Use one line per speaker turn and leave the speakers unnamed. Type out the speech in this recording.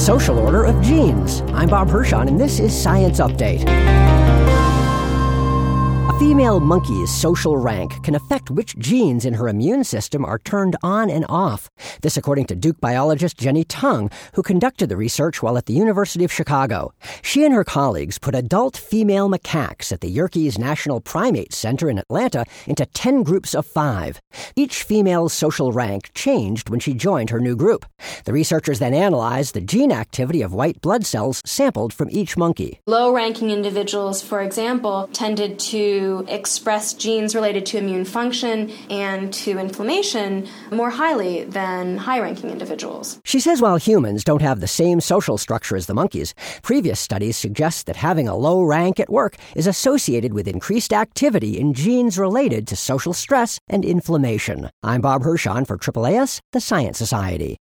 social order of genes. I'm Bob Hirschon, and this is Science Update. A female monkey's social rank can affect which genes in her immune system are turned on and off. This according to Duke biologist Jenny Tung, who conducted the research while at the University of Chicago. She and her colleagues put adult female macaques at the Yerkes National Primate Center in Atlanta into 10 groups of 5. Each female's social rank changed when she joined her new group. The researchers then analyzed the gene activity of white blood cells sampled from each monkey.
Low-ranking individuals, for example, tended to express genes related to immune function and to inflammation more highly than high-ranking individuals.
She says while humans don't have the same social structure as the monkeys, previous studies suggest that having a low rank at work is associated with increased activity in genes related to social stress and inflammation. I'm Bob Hirschon for AAAS, the Science Society.